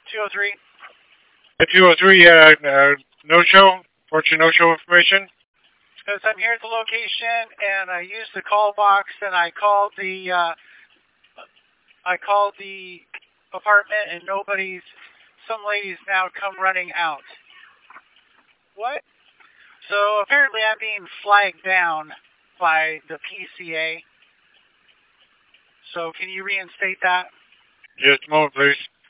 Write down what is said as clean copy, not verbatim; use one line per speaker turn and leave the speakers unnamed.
203.
At 203, no-show. Fortune no-show information.
Because I'm here at the location, and I used the call box, and I called the apartment, and nobody's. Some ladies now come running out. What? So apparently I'm being flagged down by the PCA. So can you reinstate that?
Just a moment, please.